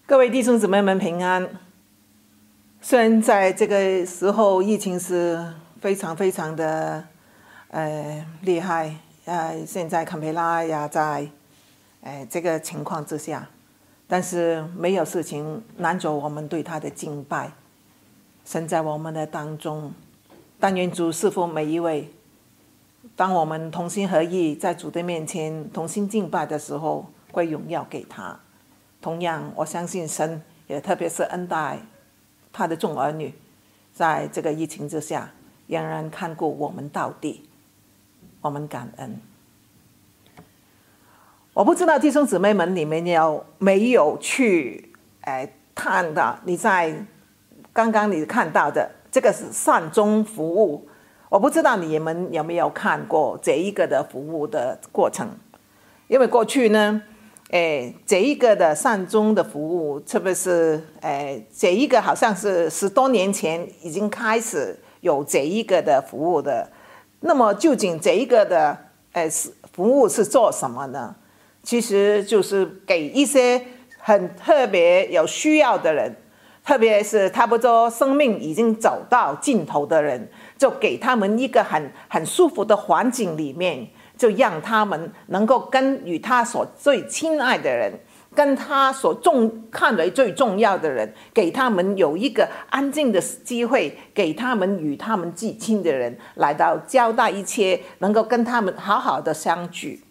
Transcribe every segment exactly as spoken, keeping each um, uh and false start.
各位弟兄姊妹们平安。虽然在这个时候疫情是非常非常的呃厉害，呃，现在坎培拉也在呃这个情况之下，但是没有事情难走我们对他的敬拜。神在我们的当中，但愿主赐福每一位。当我们同心合意在主的面前同心敬拜的时候，归荣耀给他。同样，我相信神也特别是恩待他的众儿女，在这个疫情之下，仍然看顾我们到底。我们感恩。我不知道弟兄姊妹们，你们有没有去呃看到你在刚刚你看到的这个是善终服务？我不知道你们有没有看过这一个的服务的过程，因为过去呢。诶，这一个的善终的服务，特别是诶，这一个好像是十多年前已经开始有这一个的服务的。那么究竟这一个的诶服务是做什么呢？其实就是给一些很特别有需要的人，特别是差不多生命已经走到尽头的人，就给他们一个很很舒服的环境里面。就让他们能够跟与他所最亲爱的人，跟他所重看为最重要的人，给他们有一个安静的机会，给他们与他们至亲的人来到交代一切，能够跟他们好好的相聚。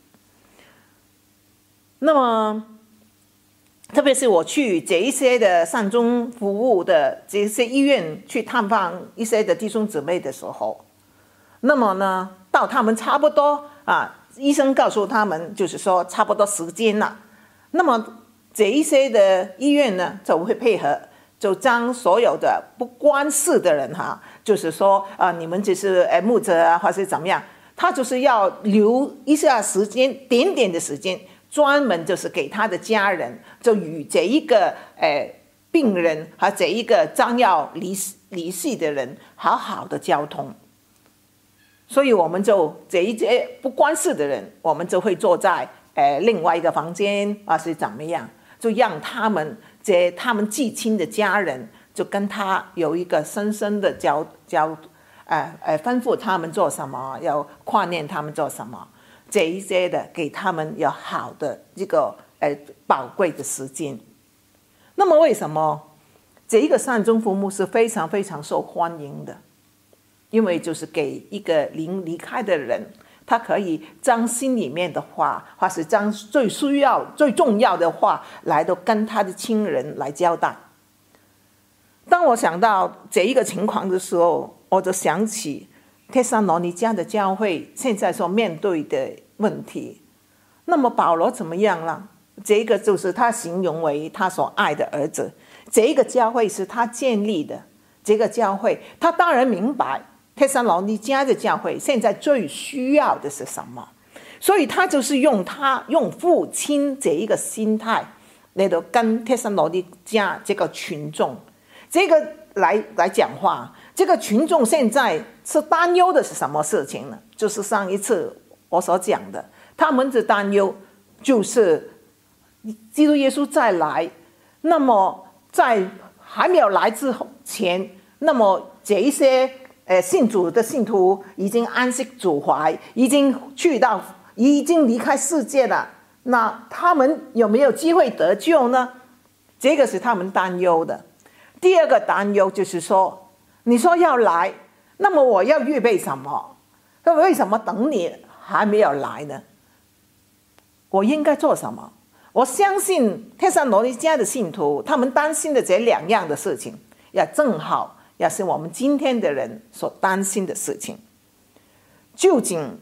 那么特别是我去这一些的善终服务的这些医院去探访一些的弟兄姊妹的时候，那么呢到他们差不多啊，医生告诉他们就是说差不多时间了，那么这一些的医院呢就会配合，就将所有的不关事的人哈，就是说啊，你们只是呃牧者啊，或是怎么样，他就是要留一下时间，点点的时间，专门就是给他的家人，就与这一个呃病人和这一个将要离离世的人好好的交通。所以我们就这一些不关事的人，我们就会坐在呃另外一个房间啊，是怎么样，就让他们这他们至亲的家人就跟他有一个深深的交交呃呃吩咐他们做什么，要挂念他们做什么，这一些的给他们有好的这个呃宝贵的时间。那么为什么这一个善终服务是非常非常受欢迎的？因为就是给一个临离开的人，他可以将心里面的话，或是将最需要最重要的话来到跟他的亲人来交代。当我想到这一个情况的时候，我就想起帖撒罗尼迦的教会现在所面对的问题。那么保罗怎么样了？这个就是他形容为他所爱的儿子，这一个教会是他建立的，这个教会他当然明白帖撒罗尼迦的教会现在最需要的是什么，所以他就是用他用父亲这一个心态来到跟帖撒罗尼迦这个群众这个来来讲话。这个群众现在是担忧的是什么事情呢？就是上一次我所讲的，他们的担忧就是基督耶稣再来，那么在还没有来之前，那么这一些呃信主的信徒已经安息主怀，已经去到已经离开世界了，那他们有没有机会得救呢？这个是他们担忧的。第二个担忧就是说，你说要来，那么我要预备什么？那为什么等你还没有来呢？我应该做什么？我相信帖撒罗尼迦的信徒他们担心的这两样的事情，也正好也是我们今天的人所担心的事情。究竟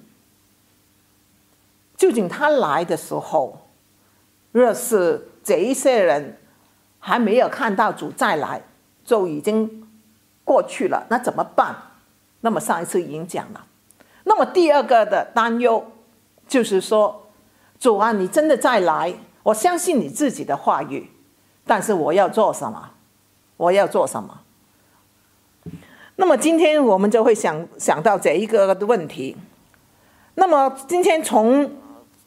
究竟他来的时候，若是这一些人还没有看到主再来，就已经过去了，那怎么办？那么上一次已经讲了。那么第二个的担忧就是说，主啊，你真的再来，我相信你自己的话语，但是我要做什么？我要做什么？那么今天我们就会想想到这一个问题。那么今天从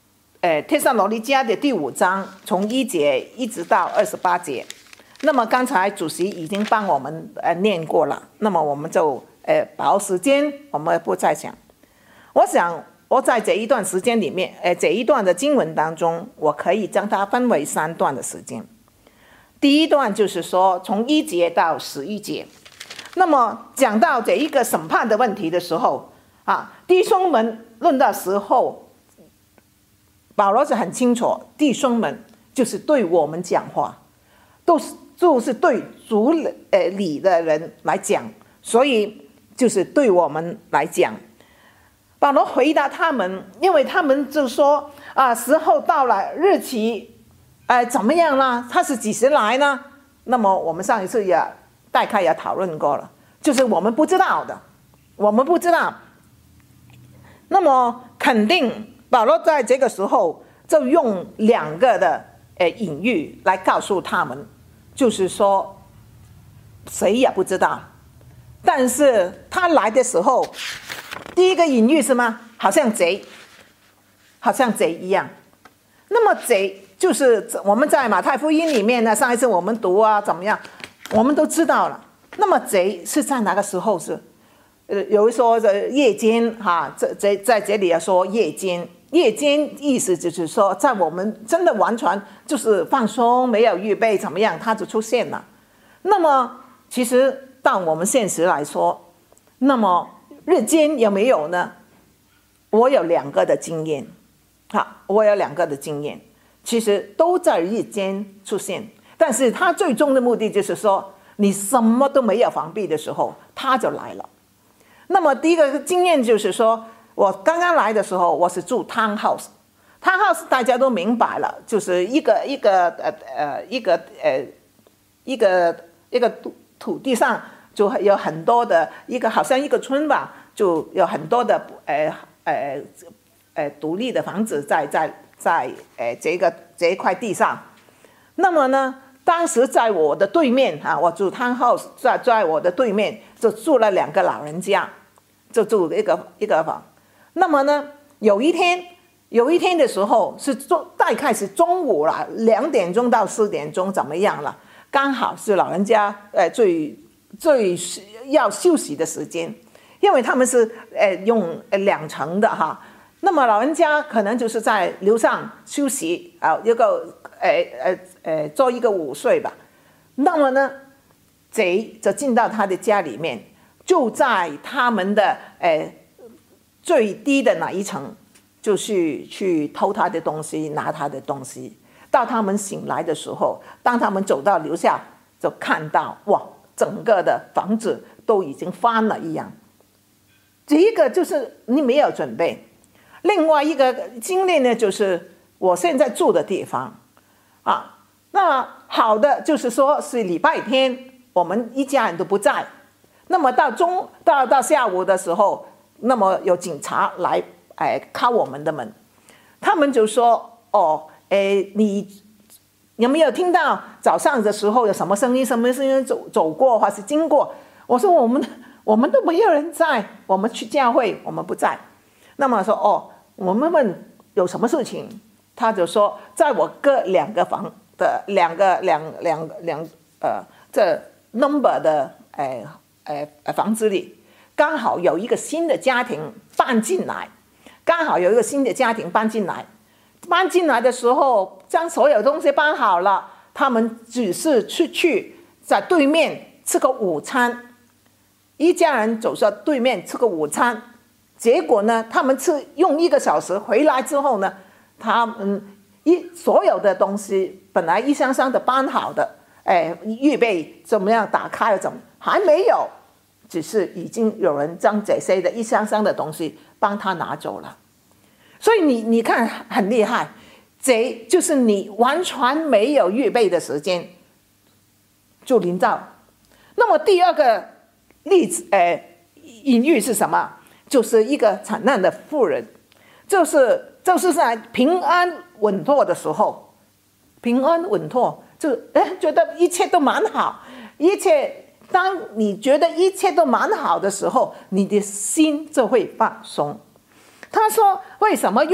呃帖撒罗尼迦的第五章，从一节一直到二十八节。那么刚才主席已经帮我们呃念过了，那么我们就呃把握时间，我们不再讲。我想我在这一段时间里面，呃这一段的经文当中，我可以将它分为三段的时间。第一段就是说从一节到十一节。那么讲到这一个审判的问题的时候啊，弟兄们论的时候，保罗是很清楚，弟兄们就是对我们讲话，都是就是对主呃里的人来讲，所以就是对我们来讲。保罗回答他们，因为他们就说啊，时候到了，日期呃怎么样呢？他是几时来呢？那么我们上一次也大概也讨论过了，就是我们不知道的，我们不知道。那么肯定保罗在这个时候就用两个的呃隐喻来告诉他们，就是说谁也不知道，但是他来的时候，第一个隐喻是什么？好像贼，好像贼一样。那么贼就是我们在马太福音里面呢，上一次我们读啊怎么样，我们都知道了。那么贼是在哪个时候是？呃，有人说的夜间哈，这这在这里要说夜间，夜间意思就是说，在我们真的完全就是放松，没有预备怎么样，它就出现了。那么其实到我们现实来说，那么日间有没有呢？我有两个的经验，好，我有两个的经验，其实都在日间出现，但是它最终的目的就是说，你什么都没有防备的时候，它就来了。那么第一个经验就是说，我刚刚来的时候，我是住 townhouse，townhouse 大家都明白了，就是一个一个呃呃一个呃一个一个土土地上就有很多的一个好像一个村吧，就有很多的呃呃呃独立的房子在在在呃这个这一块地上。那么呢，当时在我的对面啊，我住 townhouse， 在在我的对面就住了两个老人家，就住一个一个房。那么呢，有一天有一天的时候是中大概是中午了，两点钟到四点钟怎么样了？刚好是老人家呃最最要休息的时间，因为他们是呃用两层的哈。那么老人家可能就是在楼上休息啊，一个呃呃呃做一个午睡吧。那么呢，贼就进到他的家里面，就在他们的呃最低的那一层，就去去偷他的东西，拿他的东西。到他们醒来的时候，当他们走到楼下，就看到哇，整个的房子都已经翻了一样。这一个就是你没有准备。另外一个经历呢，就是我现在住的地方啊。那好的就是说是礼拜天，我们一家人都不在。那么到中到到下午的时候，那么有警察来哎敲我们的门，他们就说哦，哎你有没有听到早上的时候有什么声音？什么声音走走过或是经过？我说我们我们都没有人在，我们去教会，我们不在。那么说哦，我们问有什么事情，他就说在我隔两个房的两个两两两呃这 number 的哎哎房子里，刚好有一个新的家庭搬进来，刚好有一个新的家庭搬进来，搬进来的时候将所有东西搬好了，他们只是出去在对面吃个午餐，一家人走到对面吃个午餐。结果呢，他们吃用一个小时回来之后呢，他们一所有的东西本来一箱箱的搬好的，哎，预备怎么样打开了怎么还没有，只是已经有人将这些的一箱箱的东西帮他拿走了。所以你你看很厉害，贼就是你完全没有预备的时间就临到。那么第二个例子，哎，隐喻是什么？就是一个惨难的妇人，就是就是在平安稳妥的时候，平安稳妥，就哎觉得一切都蛮好，一切当你觉得一切都蛮好的时候，你的心就会放松。他说为什么用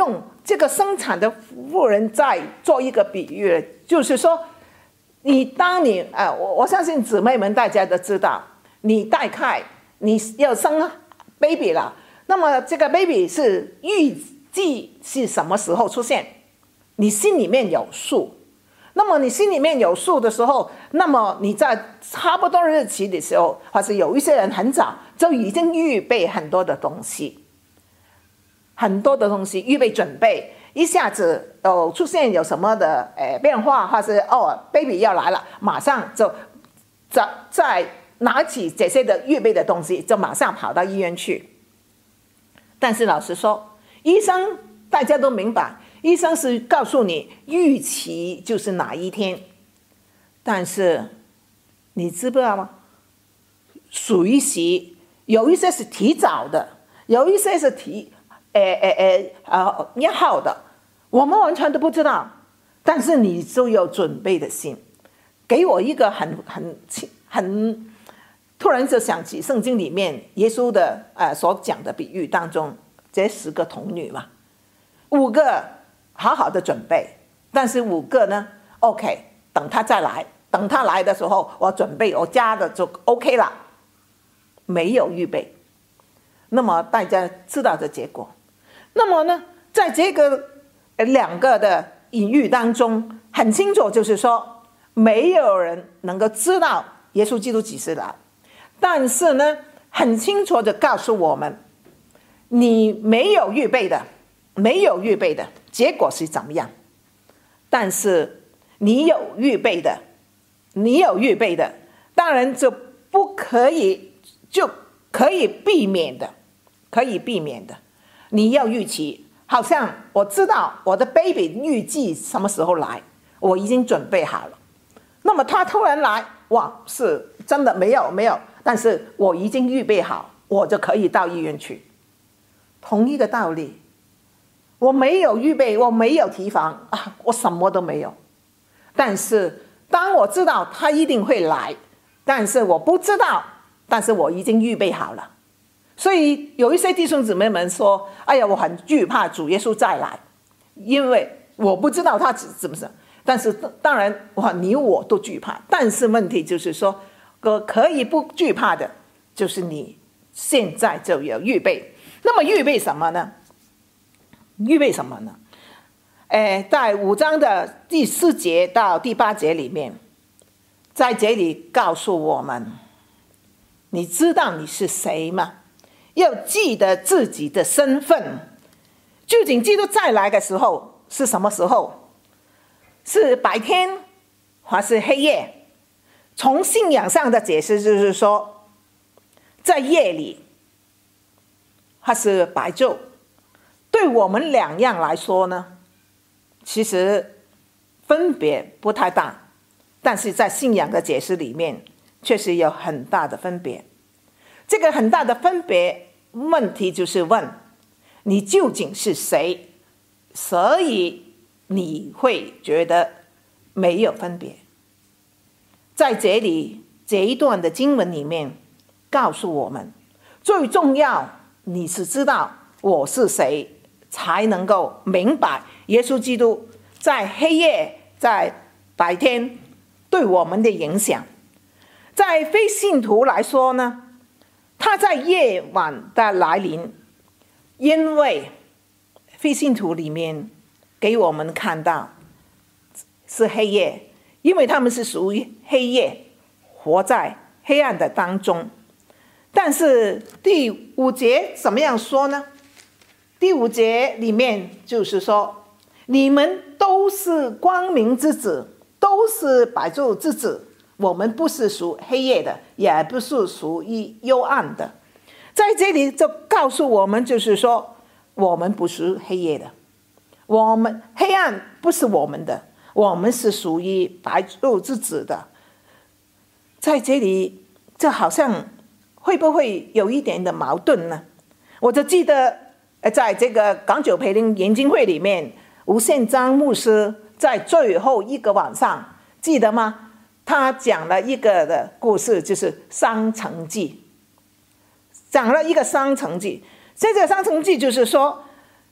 这个生产的妇人在做一个比喻，就是说，你当你呃，我我相信姊妹们大家都知道，你待开你要生 baby 了，那么这个 baby 是预计是什么时候出现，你心里面有数。那么你心里面有数的时候，那么你在差不多日期的时候，或是有一些人很早就已经预备很多的东西，很多的东西预备准备，一下子有出现有什么的呃变化，或是哦 baby 要来了，马上就再再拿起这些的预备的东西，就马上跑到医院去。但是老实说，医生大家都明白，医生是告诉你预期就是哪一天，但是你知不知道吗？属于谁？有一些是提早的，有一些是提诶诶诶呃一号的，我们完全都不知道。但是你就有准备的心。给我一个很很很突然就想起圣经里面耶稣的呃所讲的比喻当中，这十个童女嘛，五个好好的准备，但是五个呢 OK 等他再来，等他来的时候我准备我加的就 OK 了，没有预备。那么大家知道的结果。那么呢，在这个两个的隐喻当中，很清楚就是说，没有人能够知道耶稣基督几时来，但是呢，很清楚的告诉我们，你没有预备的，没有预备的结果是怎么样？但是你有预备的，你有预备的，当然就不可以，就可以避免的，可以避免的。你要预期，好像我知道我的 baby 预计什么时候来，我已经准备好了。那么他突然来，哇，是真的没有没有，但是我已经预备好，我就可以到医院去。同一个道理，我没有预备，我没有提防啊，我什么都没有。但是当我知道他一定会来，但是我不知道，但是我已经预备好了。所以有一些弟兄姊妹们说，哎呀，我很惧怕主耶稣再来，因为我不知道他怎么想。但是当然哇，你我都惧怕，但是问题就是说，可以不惧怕的就是你现在就有预备。那么预备什么呢？预备什么呢？呃，在五章的第四节到第八节里面，在这里告诉我们，你知道你是谁吗？要记得自己的身份。究竟基督再来的时候是什么时候？是白天还是黑夜？从信仰上的解释就是说，在夜里还是白昼。对我们两样来说呢，其实分别不太大，但是在信仰的解释里面确实有很大的分别。这个很大的分别问题就是问你究竟是谁，所以你会觉得没有分别。在这里这一段的经文里面告诉我们，最重要你是知道我是谁，才能够明白耶稣基督在黑夜在白天对我们的影响。在非信徒来说呢，他在夜晚的来临，因为非信徒里面给我们看到是黑夜，因为他们是属于黑夜，活在黑暗的当中。但是第五节怎么样说呢？第五节里面就是说，你们都是光明之子，都是白昼之子，我们不是属黑夜的，也不是属于幽暗的。在这里就告诉我们，就是说我们不是黑夜的，我们黑暗不是我们的，我们是属于白昼之子的。在这里这好像会不会有一点的矛盾呢？我就记得在这个港九培灵研经会里面，吴宪章牧师在最后一个晚上，记得吗？他讲了一个的故事，就是双城记，讲了一个双城记。这个双城记就是说，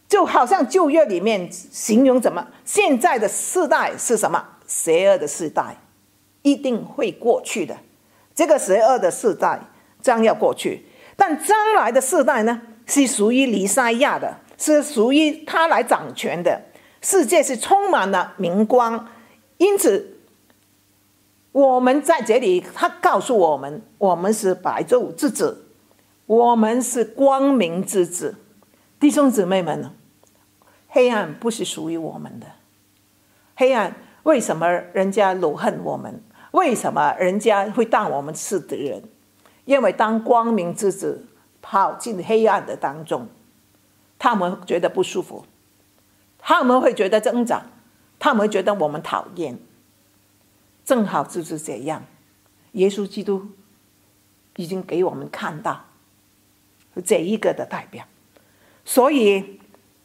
就好像旧约里面形容怎么现在的世代是什么？邪恶的世代，一定会过去的。这个邪恶的世代将要过去，但将来的世代呢，是属于弥赛亚的，是属于他来掌权的。世界是充满了明光，因此我们在这里，他告诉我们，我们是白昼之子，我们是光明之子。弟兄姊妹们，黑暗不是属于我们的。黑暗为什么人家仇恨我们？为什么人家会当我们是敌人？因为当光明之子跑进黑暗的当中，他们觉得不舒服，他们会觉得挣扎，他们会觉得我们讨厌。正好就是这样，耶稣基督已经给我们看到这一个的代表。所以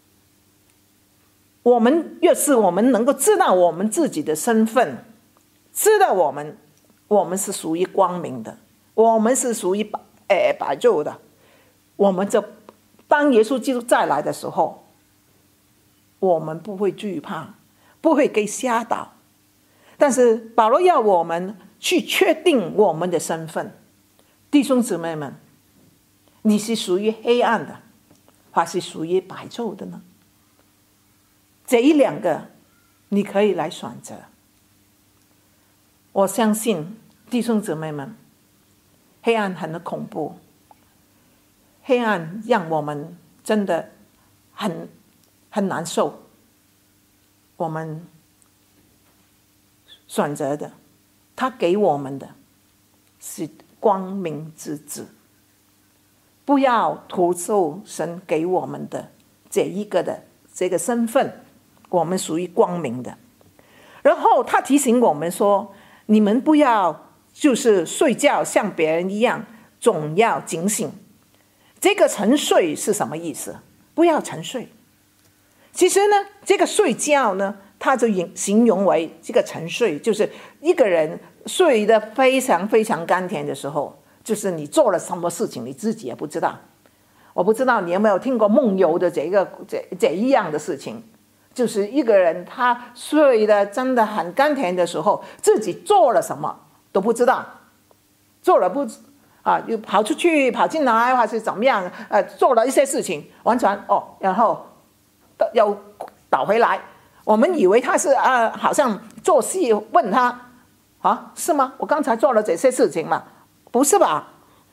我们越是我们能够知道我们自己的身份，知道我们我们是属于光明的，我们是属于白呃白昼的，我们就当耶稣基督再来的时候，我们不会惧怕，不会被吓倒。但是保罗要我们去确定我们的身份。弟兄姊妹们，你是属于黑暗的，还是属于白昼的呢？这一两个你可以来选择。我相信弟兄姊妹们，黑暗很恐怖，黑暗让我们真的很很难受。我们选择的，他给我们的是光明之子。不要徒受神给我们的这一个的这个身份，我们属于光明的。然后他提醒我们说，你们不要就是睡觉像别人一样，总要警醒。这个沉睡是什么意思？不要沉睡。其实呢，这个睡觉呢，他就形容为这个沉睡，就是一个人睡得非常非常甘甜的时候，就是你做了什么事情你自己也不知道。我不知道你有没有听过梦游的这个这这一样的事情，就是一个人他睡得真的很甘甜的时候，自己做了什么都不知道，做了不啊，又跑出去跑进来，还是怎么样，呃，做了一些事情，完全哦，然后又倒回来。我们以为他是啊，好像做戏，问他啊，是吗？我刚才做了这些事情嘛？不是吧？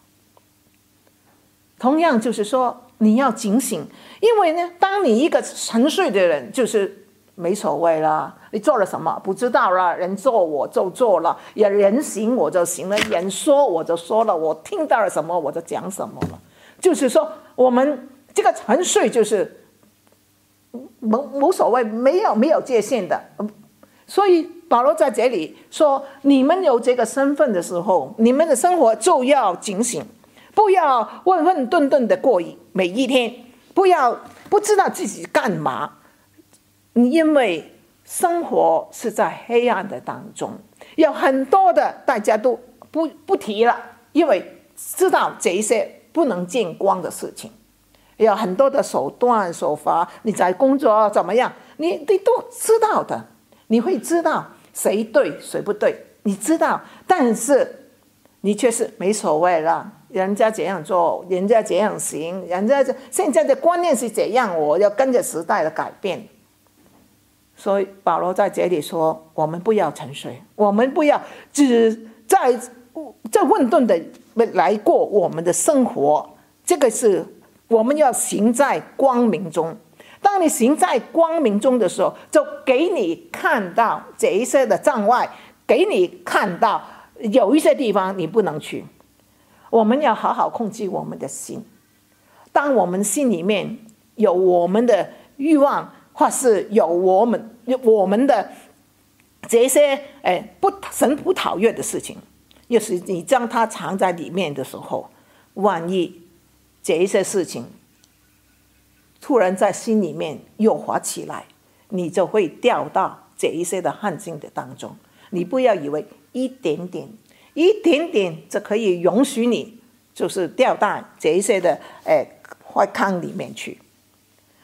同样就是说，你要警醒，因为呢，当你一个沉睡的人，就是没所谓了，你做了什么不知道了，人做我就做了，也人行我就行了，人说我就说了，我听到了什么我就讲什么了。就是说，我们这个沉睡就是无无所谓，没有没有界限的。所以保罗在这里说，你们有这个身份的时候，你们的生活就要警醒，不要混混沌沌的过每一天，不要不知道自己干嘛，因为生活是在黑暗的当中，有很多的大家都不不提了，因为知道这一些不能见光的事情，有很多的手段手法，你在工作怎么样，你你都知道的，你会知道谁对谁不对，你知道，但是你却是没所谓了，人家怎样做，人家怎样行，人家现在的观念是怎样，我要跟着时代的改变。所以保罗在这里说，我们不要沉睡，我们不要只在这混沌的来过我们的生活，这个是我们要行在光明中。当你行在光明中的时候，就给你看到这一些的障碍，给你看到有一些地方你不能去。我们要好好控制我们的心。当我们心里面有我们的欲望，或是有我们我们的这些哎不神不讨厌的事情，要是你将它藏在里面的时候，万一这一些事情突然在心里面诱惑起来，你就会掉到这一些的陷阱的当中。你不要以为一点点一点点就可以容许你就是掉到这一些的哎坏坑里面去。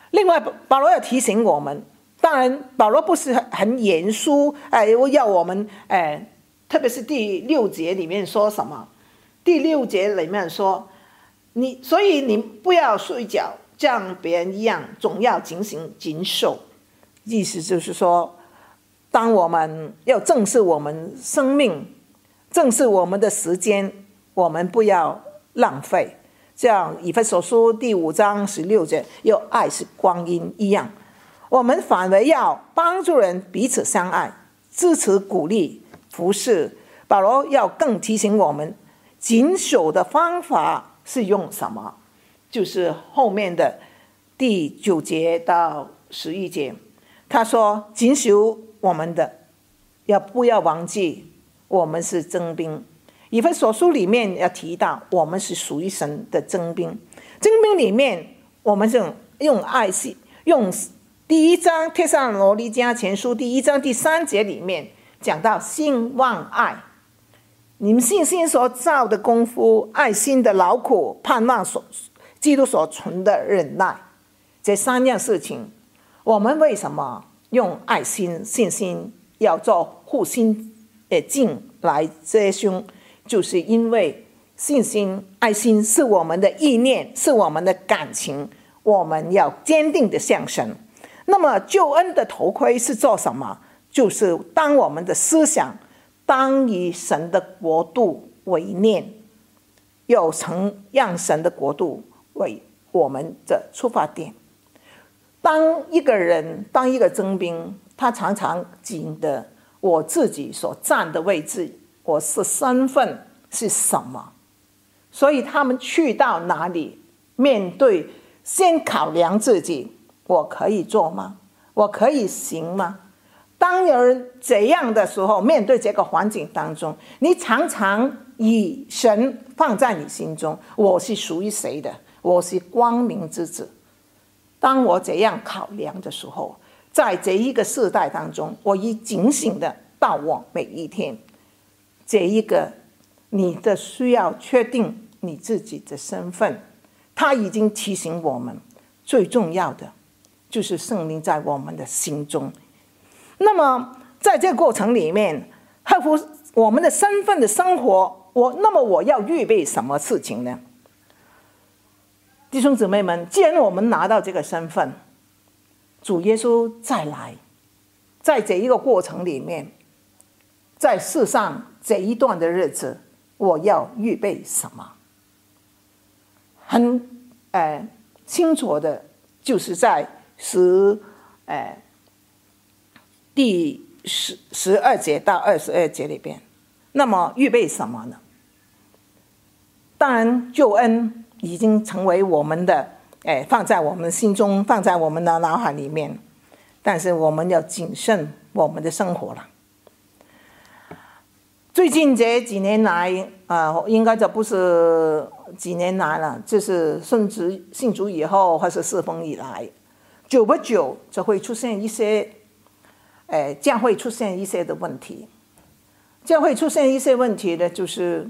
另外，保罗要提醒我们，当然保罗不是很严肃，哎，要我们哎，特别是第六节里面说什么？第六节里面说，你所以你不要睡觉，像别人一样，总要警醒谨守。意思就是说，当我们要正视我们生命，正视我们的时间，我们不要浪费。像以弗所书第五章十六节，有爱是光阴一样，我们反而要帮助人彼此相爱，支持鼓励服侍。保罗要更提醒我们，谨守的方法是用什么？就是后面的第九节到十一节，他说谨守我们的，要不要忘记我们是征兵。以弗所书里面要提到，我们是属于神的征兵。征兵里面，我们是用爱心，用第一章帖撒罗尼迦前书第一章第三节里面讲到信望爱，你们信心所造的功夫，爱心的劳苦，盼望所基督所存的忍耐，这三样事情，我们为什么用爱心、信心要做护心的镜来遮胸？就是因为信心、爱心是我们的意念，是我们的感情，我们要坚定的向神。那么救恩的头盔是做什么？就是当我们的思想当以神的国度为念，有曾让神的国度为我们的出发点。当一个人，当一个征兵，他常常记得我自己所站的位置，我是身份是什么，所以他们去到哪里，面对先考量自己，我可以做吗？我可以行吗？当有人这样的时候，面对这个环境当中，你常常以神放在你心中，我是属于谁的？我是光明之子。当我这样考量的时候，在这一个世代当中，我已警醒的到我每一天，这一个你的需要确定你自己的身份，他已经提醒我们，最重要的就是圣灵在我们的心中。那么在这个过程里面，克服我们的身份的生活，我那么我要预备什么事情呢？弟兄姊妹们，既然我们拿到这个身份，主耶稣再来，在这一个过程里面，在世上这一段的日子，我要预备什么？很呃清楚的，就是在十呃第十十二节到二十二节里边。那么预备什么呢？当然，救恩已经成为我们的，哎，放在我们心中，放在我们的脑海里面。但是我们要谨慎我们的生活了。最近这几年来，啊、呃，应该这不是几年来了，就是甚至信主以后或是侍奉以来，久不久就会出现一些，哎，教会出现一些的问题。教会出现一些问题的，就是，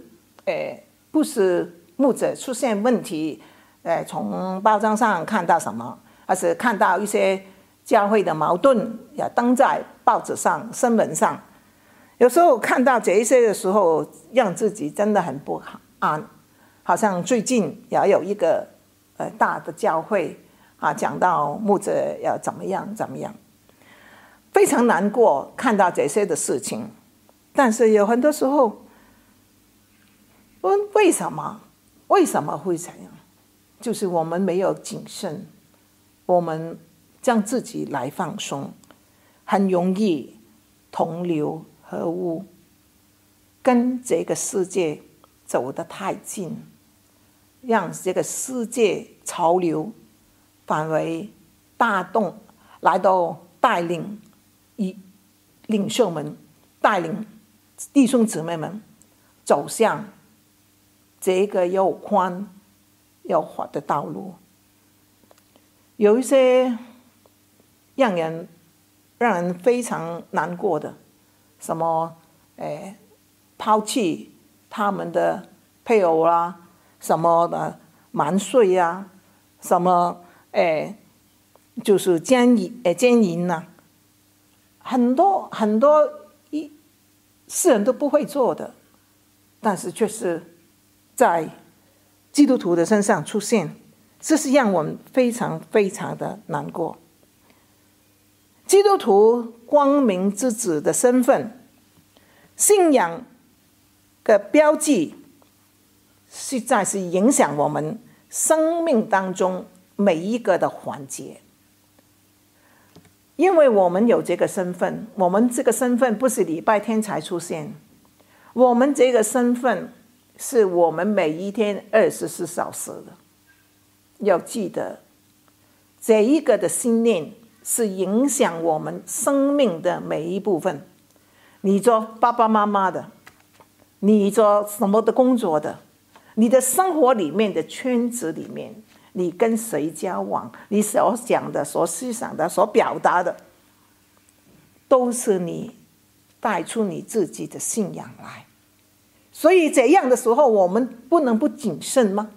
哎，不是牧者出现问题，哎，从报章上看到什么，而是看到一些教会的矛盾也登在报纸上、新闻上。有时候看到这一些的时候，让自己真的很不安。好像最近也有一个呃大的教会啊，讲到牧者要怎么样怎么样，非常难过看到这些的事情。但是有很多时候，问为什么？为什么会这样？就是我们没有谨慎，我们将自己来放松，很容易同流合污，跟这个世界走得太近，让这个世界潮流反为大动来到带领以领袖们带领弟兄姊妹们走向这个又宽又滑的道路。有一些让人让人非常难过的，什么诶抛弃他们的配偶啦、啊，什么的瞒税啊，什么诶就是奸淫呃奸淫呐、啊，很多很多一世人都不会做的，但是却是在基督徒的身上出现，这是让我们非常非常的难过。基督徒光明之子的身份，信仰的标记，实在是影响我们生命当中每一个的环节。因为我们有这个身份，我们这个身份不是礼拜天才出现，我们这个身份是我们每一天二十四小时的。要记得，这一个的信念是影响我们生命的每一部分。你做爸爸妈妈的，你做什么的工作的，你的生活里面的圈子里面，你跟谁交往，你所讲的、所思想的、所表达的，都是你带出你自己的信仰来。所以这样的时候，我们不能不谨慎吗？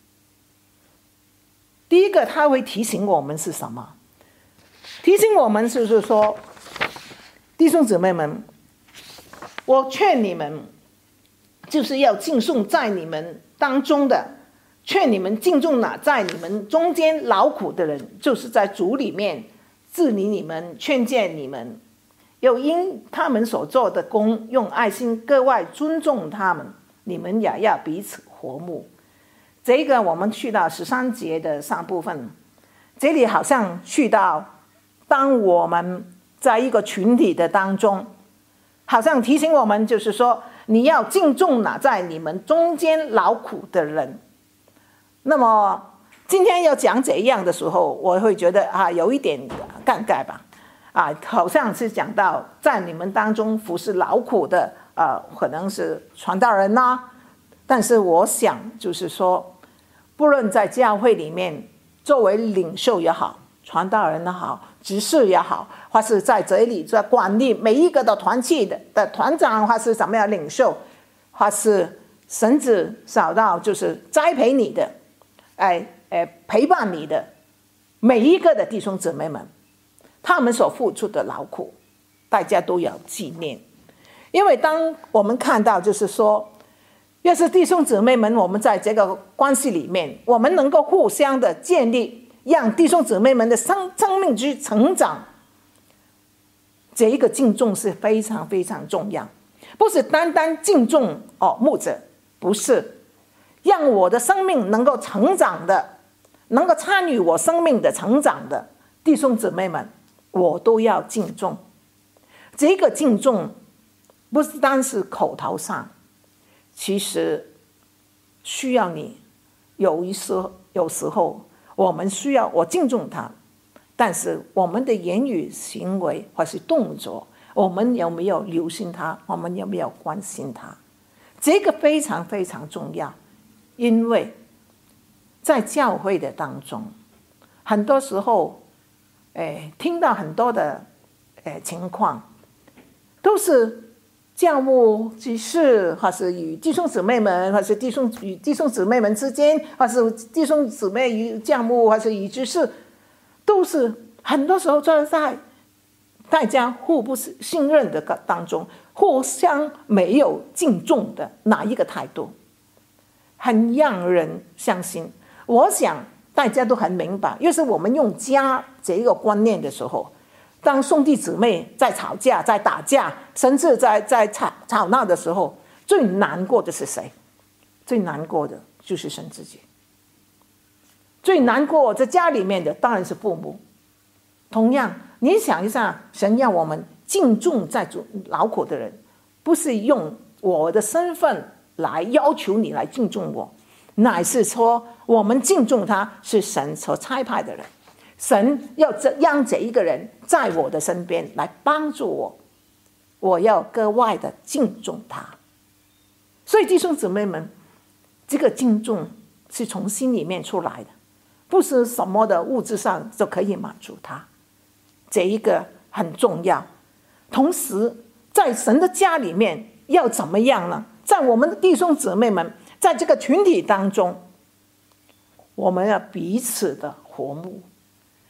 第一个，他会提醒我们是什么？提醒我们就是说，弟兄姊妹们，我劝你们，就是要敬重在你们当中的，劝你们敬重那在你们中间劳苦的人，就是在主里面治理你们、劝诫你们，又因他们所做的工，用爱心格外尊重他们，你们也要彼此和睦。这个我们去到十三节的上部分，这里好像去到，当我们在一个群体的当中，好像提醒我们，就是说你要敬重那在你们中间劳苦的人。那么今天要讲这样的时候，我会觉得啊，有一点尴尬吧，啊，好像是讲到在你们当中服侍劳苦的，啊，可能是传道人呐、啊。但是我想就是说，不论在教会里面作为领袖也好，传道人也好，执事也好，或是在这里在管理每一个的团契 的, 的团长，或是怎么样领袖，或是甚至找到就是栽培你的，哎哎陪伴你的每一个的弟兄姊妹们，他们所付出的劳苦，大家都要纪念。因为当我们看到就是说，越是弟兄姊妹们，我们在这个关系里面，我们能够互相的建立，让弟兄姊妹们的生生命去成长，这一个敬重是非常非常重要。不是单单敬重哦牧者，不是，让我的生命能够成长的，能够参与我生命的成长的弟兄姊妹们，我都要敬重。这个敬重不是单是口头上，其实需要你有一时有时候我们需要我敬重他，但是我们的言语行为或是动作，我们有没有留心他，我们有没有关心他，这个非常非常重要。因为在教会的当中，很多时候哎，听到很多的哎情况，都是教牧执事，或是与弟兄姊妹们，或是弟兄与弟兄姊妹们之间，或是弟兄姊妹与教牧，或是与执事，都是很多时候就在大家互不信任的当中，互相没有敬重的哪一个态度，很让人相信。我想大家都很明白，越是我们用家这一个观念的时候，当兄弟姊妹在吵架、在打架，甚至在在吵吵闹的时候，最难过的是谁？最难过的就是神自己。最难过在家里面的当然是父母。同样，你想一下，神要我们敬重在劳苦的人，不是用我的身份来要求你来敬重我，乃是说我们敬重他是神所差派的人。神要让这一个人在我的身边来帮助我，我要格外的敬重他。所以弟兄姊妹们，这个敬重是从心里面出来的，不是什么的物质上就可以满足他，这一个很重要。同时在神的家里面要怎么样呢？在我们的弟兄姊妹们在这个群体当中，我们要彼此的和睦。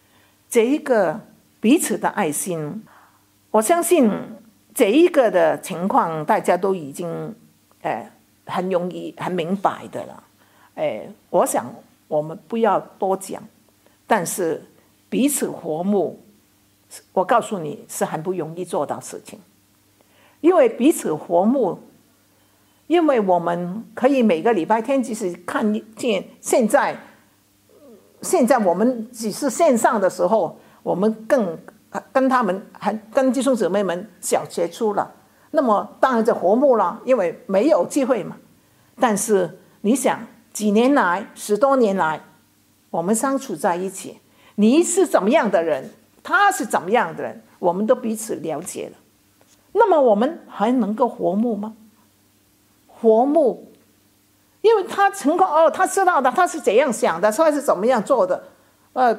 这一个彼此的爱心，我相信这一个的情况大家都已经呃很容易很明白的了。呃，我想我们不要多讲，但是彼此和睦，我告诉你是很不容易做到事情。因为彼此和睦，因为我们可以每个礼拜天即使看见现在现在我们只是线上的时候，我们更跟他们还跟弟兄姊妹们小接触了，那么当然就和睦了，因为没有机会嘛。但是你想几年来十多年来我们相处在一起，你是怎么样的人，他是怎么样的人，我们都彼此了解了，那么我们还能够和睦吗？和睦，因为他情况哦，他知道的，他是怎样想的，他是怎么样做的，呃，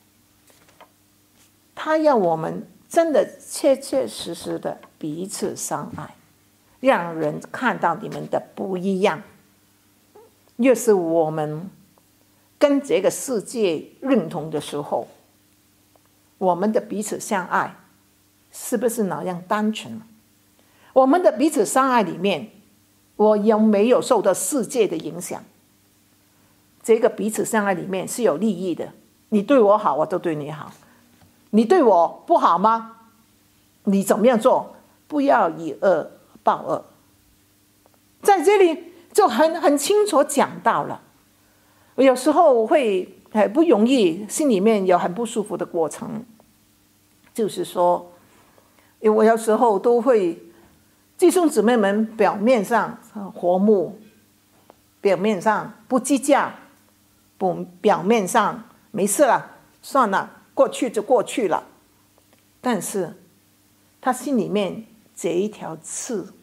他要我们真的切切实实的彼此相爱，让人看到你们的不一样。越是我们跟这个世界认同的时候，我们的彼此相爱是不是那样单纯？我们的彼此相爱里面，我有没有受到世界的影响？这个彼此相爱里面是有利益的，你对我好，我都对你好。你对我不好吗？你怎么样做？不要以恶报恶。在这里就很很清楚讲到了。我有时候会很不容易，心里面有很不舒服的过程，就是说，我有时候都会弟兄姊妹们表面上和睦，表面上不计较，不表面上没事了，算了，过去就过去了。但是他心里面这一条刺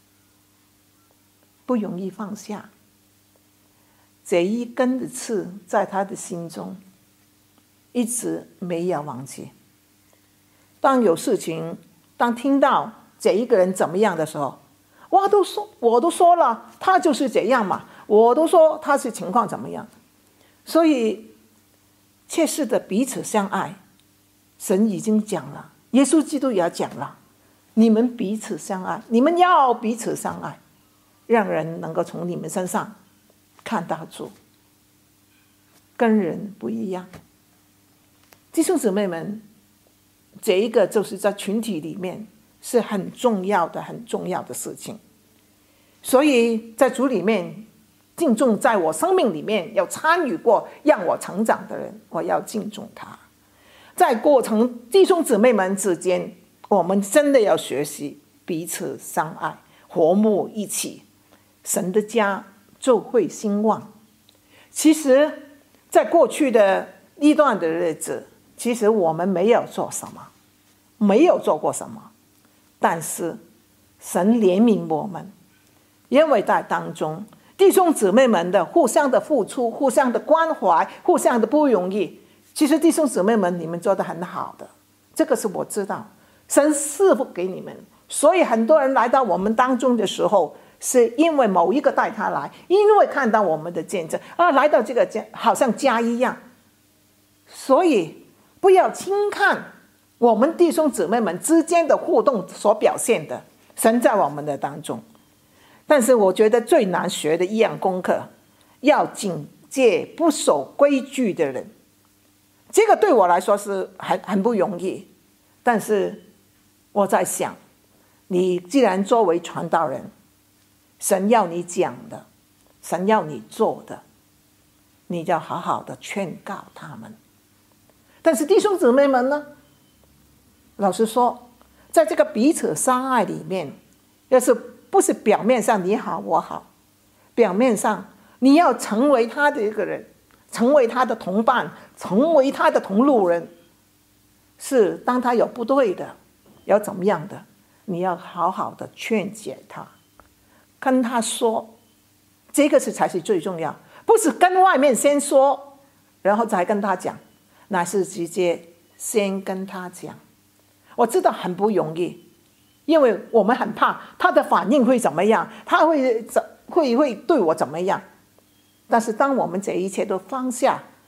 不容易放下，这一根的刺在他的心中一直没有忘记。当有事情，当听到这一个人怎么样的时候，我都说我都说了，他就是这样嘛，我都说他是情况怎么样。所以切实的彼此相爱，神已经讲了，耶稣基督也讲了，你们彼此相爱，你们要彼此相爱，让人能够从你们身上看到主，跟人不一样。弟兄姊妹们，这一个就是在群体里面是很重要的很重要的事情。所以在主里面敬重，在我生命里面有参与过让我成长的人，我要敬重他。在过程弟兄姊妹们之间，我们真的要学习彼此相爱，和睦一起，神的家就会兴旺。其实在过去的一段的日子，其实我们没有做什么，没有做过什么，但是神怜悯我们，因为在当中弟兄姊妹们的互相的付出，互相的关怀，互相的不容易，其实弟兄姊妹们你们做得很好的，这个是我知道，神赐福给你们。所以很多人来到我们当中的时候，是因为某一个带他来，因为看到我们的见证啊，来到这个家好像家一样。所以不要轻看我们弟兄姊妹们之间的互动所表现的，神在我们的当中。但是我觉得最难学的一样功课，要警戒不守规矩的人。这个对我来说是很很不容易，但是我在想，你既然作为传道人，神要你讲的，神要你做的，你就要好好的劝告他们。但是弟兄姊妹们呢，老实说，在这个彼此相爱里面，要是不是表面上你好我好，表面上你要成为他的一个人，成为他的同伴，成为他的同路人，是当他有不对的，要怎么样的，你要好好的劝解他，跟他说，这个是才是最重要，不是跟外面先说然后再跟他讲，那是直接先跟他讲。我知道很不容易，因为我们很怕他的反应会怎么样，他会会会对我怎么样。但是当我们这一切都放下，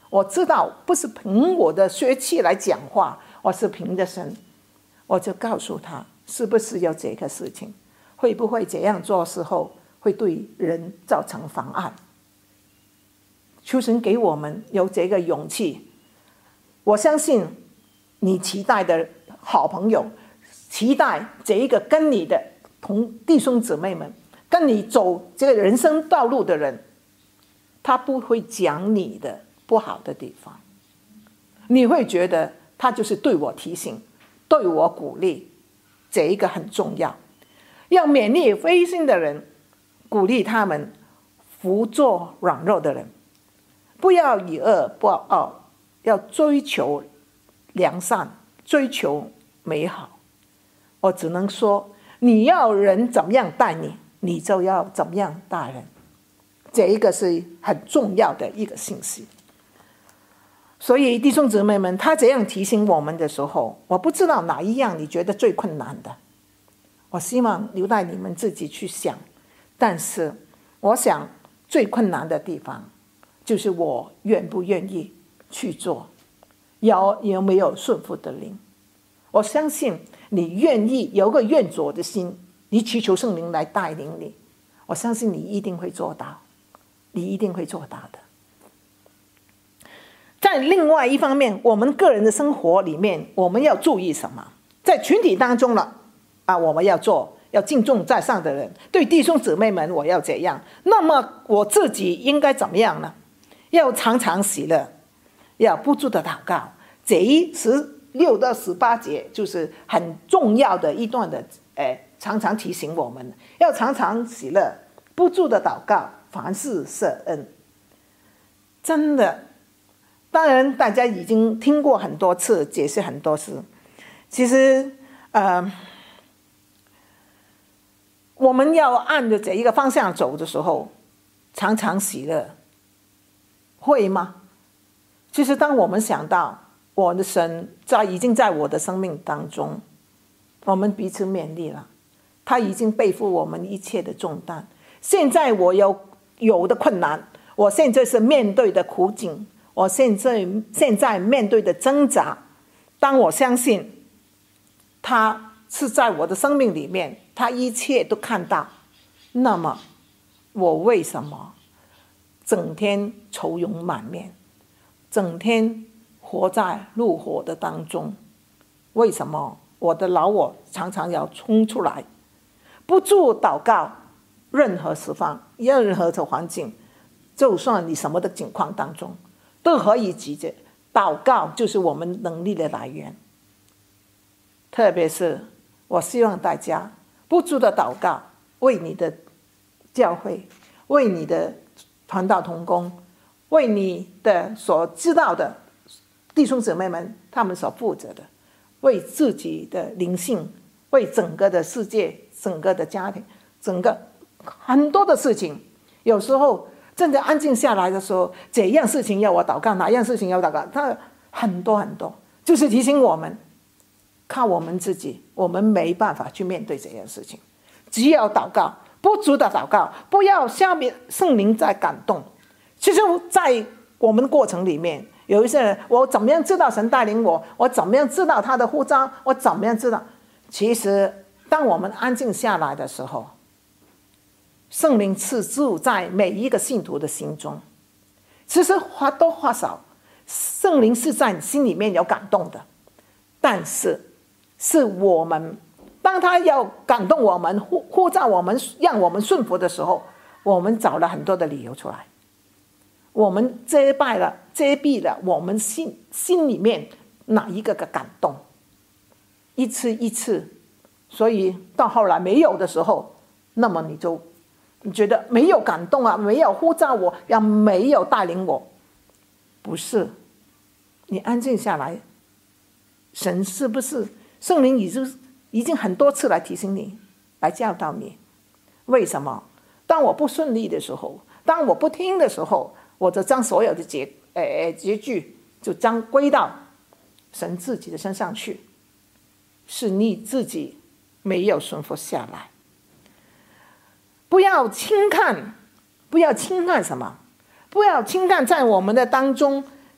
我知道不是凭我的血气来讲话，我是凭着神，我就告诉他是不是有这个事情，会不会这样做时候会对人造成妨碍。求神给我们有这个勇气。我相信你期待的好朋友，期待这一个跟你的同弟兄姊妹们，跟你走这个人生道路的人，他不会讲你的不好的地方，你会觉得他就是对我提醒，对我鼓励，这一个很重要。要勉励灰心的人，鼓励他们扶助软弱的人，不要以恶报恶，要追求良善，追求美好。我只能说，你要人怎么样待你，你就要怎么样待人，这一个是很重要的一个信息。所以弟兄姊妹们，他这样提醒我们的时候，我不知道哪一样你觉得最困难的，我希望留待你们自己去想。但是我想最困难的地方就是我愿不愿意去做，有有没有顺服的灵。我相信你愿意有个愿做的心，你祈求圣灵来带领你，我相信你一定会做到，你一定会做到的。在另外一方面，我们个人的生活里面，我们要注意什么？在群体当中了啊，我们要做要敬重在上的人，对弟兄姊妹们我要怎样？那么我自己应该怎么样呢？要常常喜乐，要不住的祷告。这一十六到十八节就是很重要的一段的，呃，常常提醒我们要常常喜乐，不住的祷告，凡事谢恩。真的，当然大家已经听过很多次，解释很多次。其实，呃，我们要按着这一个方向走的时候，常常喜乐，会吗？其实当我们想到我的神在已经在我的生命当中，我们彼此勉励了，他已经背负我们一切的重担。现在我有有的困难，我现在是面对的苦境，我现在现在面对的挣扎，当我相信他是在我的生命里面，他一切都看到，那么我为什么整天愁容满面，整天活在怒火的当中？为什么我的老我常常要冲出来？不住祷告，任何时方，任何的环境，就算你什么的境况当中，都可以记着，祷告就是我们能力的来源。特别是我希望大家不住的祷告，为你的教会，为你的传道同工，为你的所知道的弟兄姊妹们，他们所负责的，为自己的灵性，为整个的世界，整个的家庭，整个很多的事情。有时候真的安静下来的时候，这样事情要我祷告，哪样事情要祷告，它很多很多，就是提醒我们，靠我们自己，我们没办法去面对这件事情。只要祷告，不住的祷告，不要下面圣灵在感动。其实在我们的过程里面，有一些人，我怎么样知道神带领我？我怎么样知道他的呼召？我怎么样知道？其实当我们安静下来的时候，圣灵是住在每一个信徒的心中。其实或多或少，圣灵是在你心里面有感动的，但是是我们当他要感动我们，呼呼召我们，让我们顺服的时候，我们找了很多的理由出来，我们遮蔽了遮蔽了我们心心里面哪一个个感动，一次一次，所以到后来没有的时候，那么你就你觉得没有感动啊，没有呼召我，要没有带领我。不是，你安静下来，神是不是圣灵已经已经很多次来提醒你，来教导你？为什么当我不顺利的时候，当我不听的时候，我就将所有的结呃结局就将归到神自己的身上去，是你自己没有顺服下来。不要轻看，不要轻看什么？不要轻看在我们的当中，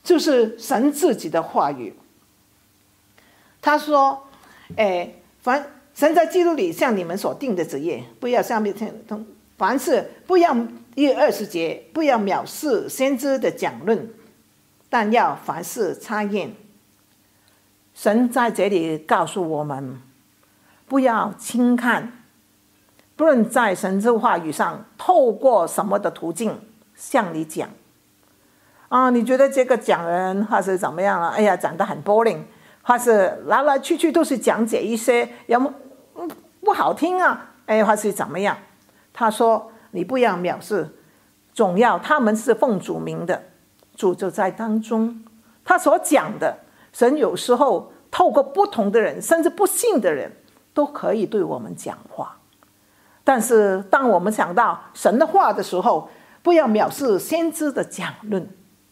就是神自己的话语。他说：“哎，凡神在基督里向你们所定的职业，不要下面凡事不要一二十节，不要藐视先知的讲论，但要凡事查验。”神在这里告诉我们，不要轻看，不论在神之话语上透过什么的途径向你讲啊，你觉得这个讲人还是怎么样啊？哎呀，讲得很 boring， 还是来来去去都是讲这一些，有不好听啊？哎，还是怎么样？他说：“你不要藐视，总要他们是奉主名的，主就在当中。他所讲的，神有时候透过不同的人，甚至不信的人，都可以对我们讲话。但是，当我们想到神的话的时候，不要藐视先知的讲论，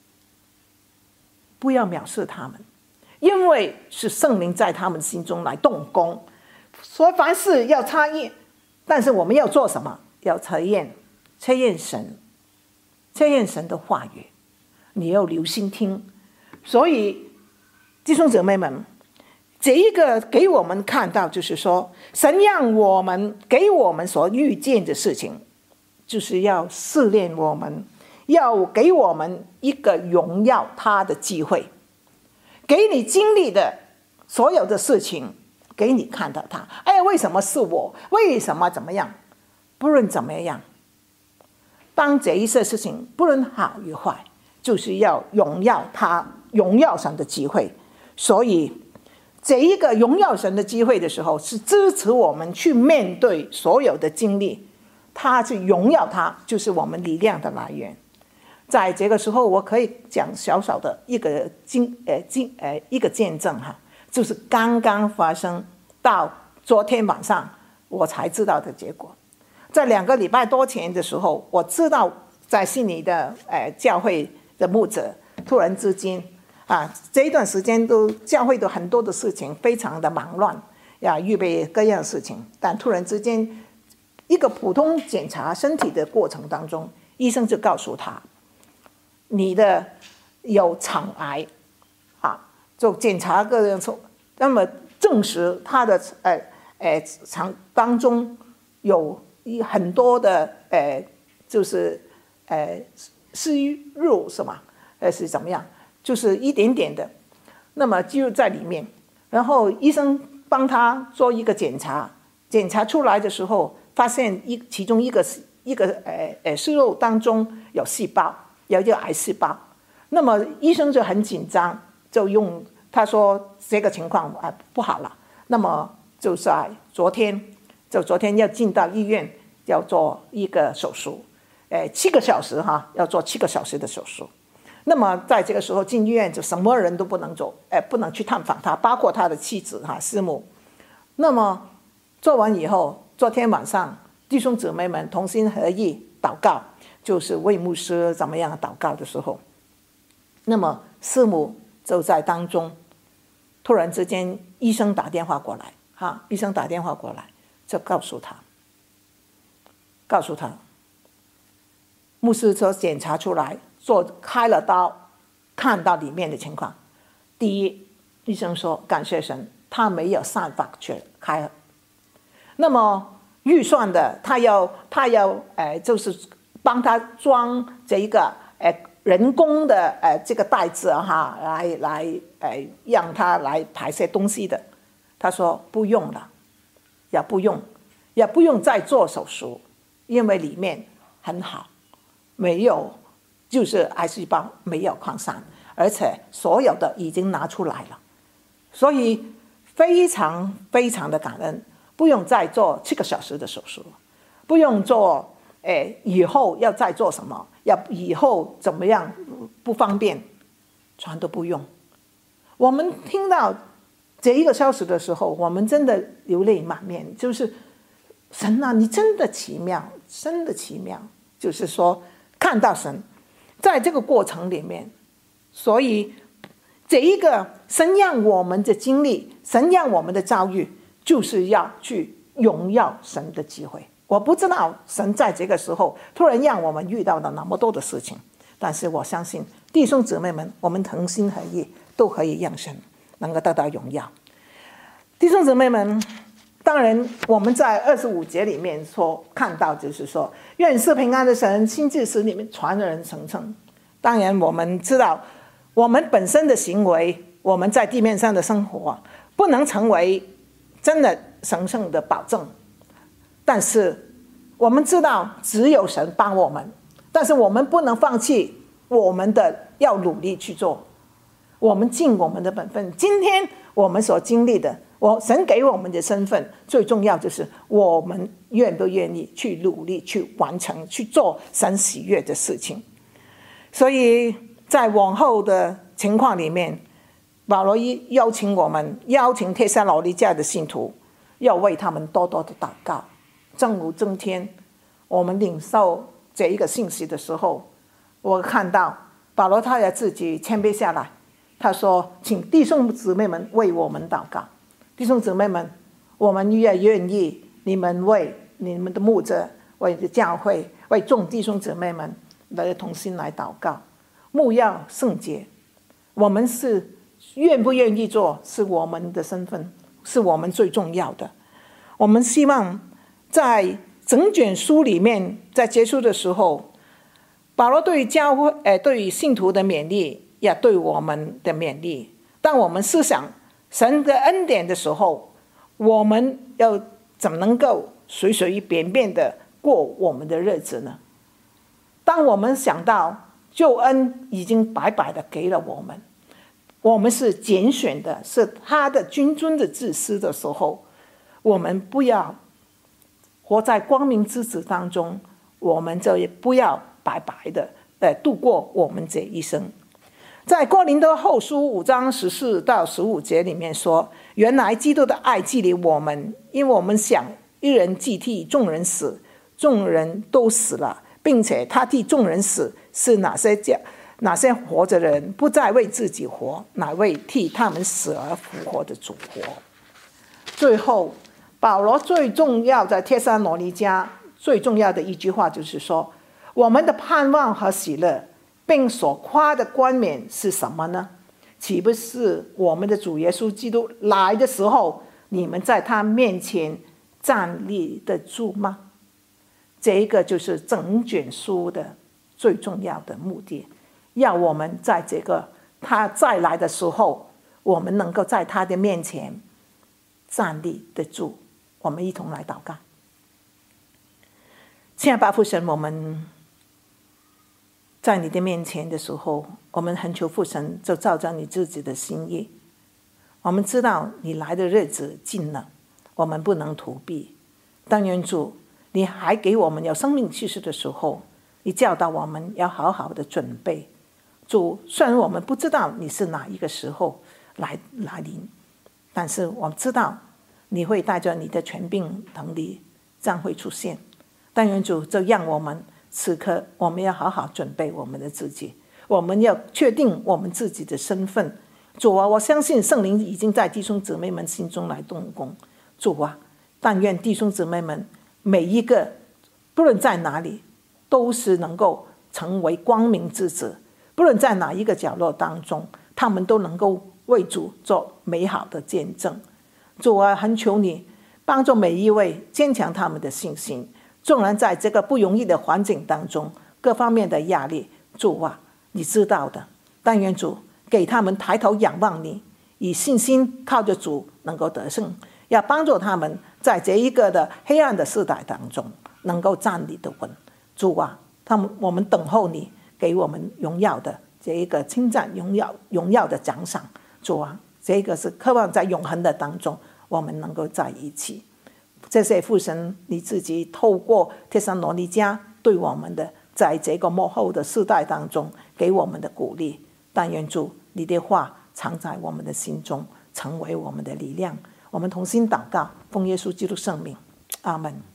不要藐视他们，因为是圣灵在他们心中来动工。所以凡事要查验，但是我们要做什么？要查验，查验神，查验神的话语，你要留心听。所以弟兄姊妹们，这一个给我们看到，就是说，神让我们给我们所遇见的事情，就是要试炼我们，要给我们一个荣耀他的机会。给你经历的所有的事情，给你看到他。哎，为什么是我？为什么怎么样？不论怎么样，当这一些事情不论好与坏，就是要荣耀他，荣耀神的机会。所以这一个荣耀神的机会的时候，是支持我们去面对所有的经历，他是荣耀他，就是我们力量的来源。在这个时候，我可以讲小小的一个经呃经呃一个见证哈，就是刚刚发生到昨天晚上我才知道的结果。在两个礼拜多前的时候，我知道在悉尼的呃教会的牧者突然之间啊，这一段时间都教会的很多的事情非常的忙乱呀，预备各样的事情，但突然之间一个普通检查身体的过程当中，医生就告诉他，你的有肠癌啊，就检查个人，那么证实他的呃呃肠当中有很多的呃就是呃息肉是吗？呃是怎么样？就是一点点的，那么就在里面。然后医生帮他做一个检查，检查出来的时候，发现一其中一个一个呃呃息肉当中有细胞。有一个癌细胞，那么医生就很紧张，就用他说这个情况啊不好了，那么就在昨天，就昨天要进到医院要做一个手术，呃七个小时哈，要做七个小时的手术。那么在这个时候进医院就什么人都不能走，呃不能去探访他，包括他的妻子哈师母。那么做完以后，昨天晚上弟兄姊妹们同心合意祷告。就是为牧师怎么样祷告的时候，那么师母就在当中，突然之间医生打电话过来，哈，医生打电话过来，就告诉他，告诉他，牧师说检查出来，做开了刀，看到里面的情况。第一，医生说感谢神，他没有散发去开了。那么预算的，他要他要呃就是。帮他装这一个呃人工的呃这个袋子哈，来来呃让他来排泄东西的。他说不用了，也不用，也不用再做手术，因为里面很好，没有就是癌细胞没有扩散，而且所有的已经拿出来了，所以非常非常的感恩，不用再做七个小时的手术，不用做。哎，以后要再做什么？要以后怎么样不方便，全都不用。我们听到这一个消息的时候，我们真的流泪满面。就是神啊，你真的奇妙，真的奇妙。就是说，看到神在这个过程里面，所以这一个神让我们的经历，神让我们的遭遇，就是要去荣耀神的机会。我不知道神在这个时候突然让我们遇到了那么多的事情， 但是我相信弟兄姊妹们，我们同心合意，都可以让神能够得到荣耀。弟兄姊妹们，当然我们在二十五节里面说看到，就是说愿赐平安的神亲自使你们传人成圣。当然我们知道我们本身的行为，我们在地面上的生活不能成为真的神圣的保证，但是我们知道只有神帮我们，但是我们不能放弃我们的要努力去做，我们尽我们的本分。今天我们所经历的，我神给我们的身份，最重要就是我们愿不愿意去努力去完成，去做神喜悦的事情。所以在往后的情况里面，保罗邀请我们，邀请帖撒罗尼迦的信徒，要为他们多多的祷告。正如今天我们领受这一个信息的时候，我看到保罗他也自己谦卑下来，他说请弟兄姊妹们为我们祷告。弟兄姊妹们，我们也愿意你们为你们的牧者，为你的教会，为众弟兄姊妹们来同心来祷告。牧要圣洁，我们是愿不愿意做是我们的身份，是我们最重要的。我们希望在整卷书里面，在结束的时候，保罗对教会、呃、对信徒的勉励，也对我们的勉励。当我们思想神的恩典的时候，我们要怎么能够随随便便的过我们的日子呢？当我们想到救恩已经白白的给了我们，我们是拣选的，是他的君尊的祭司的时候，我们不要活在光明之子当中，我们就也不要白白的呃度过我们这一生。在哥林多后书五章十四到十五节里面说，原来基督的爱激励我们，因为我们想一人既替众人死，众人都死了，并且他替众人死，是哪些家哪些活着的人不再为自己活，乃为替他们死而复活的主活。最后保罗最重要在帖撒罗尼迦最重要的一句话就是说，我们的盼望和喜乐并所夸的冠冕是什么呢？岂不是我们的主耶稣基督来的时候，你们在他面前站立得住吗？这一个就是整卷书的最重要的目的，要我们在这个他再来的时候，我们能够在他的面前站立得住。我们一同来祷告。亲爱的父神，我们在你的面前的时候，我们恳求父神就照着你自己的心意。我们知道你来的日子近了，我们不能逃避。但愿主你还给我们有生命气息的时候，你教导我们要好好的准备。主，虽然我们不知道你是哪一个时候来来临，但是我们知道你会带着你的权柄能力将会出现。但愿主就让我们此刻我们要好好准备我们的自己，我们要确定我们自己的身份。主啊，我相信圣灵已经在弟兄姊妹们心中来动工。主啊，但愿弟兄姊妹们每一个不论在哪里，都是能够成为光明之子，不论在哪一个角落当中，他们都能够为主做美好的见证。主啊，恳求你帮助每一位坚强他们的信心，纵然在这个不容易的环境当中，各方面的压力，主啊，你知道的。但愿主给他们抬头仰望你，以信心靠着主能够得胜，要帮助他们在这一个的黑暗的世代当中能够站立得稳。主啊，他们我们等候你给我们荣耀的这一个称赞，荣耀荣耀的奖赏。主啊，这个是渴望在永恒的当中我们能够在一起。这些父神你自己透过帖撒罗尼迦对我们的在这个末后的世代当中给我们的鼓励。但愿主你的话藏在我们的心中，成为我们的力量。我们同心祷告，奉耶稣基督圣名，阿们。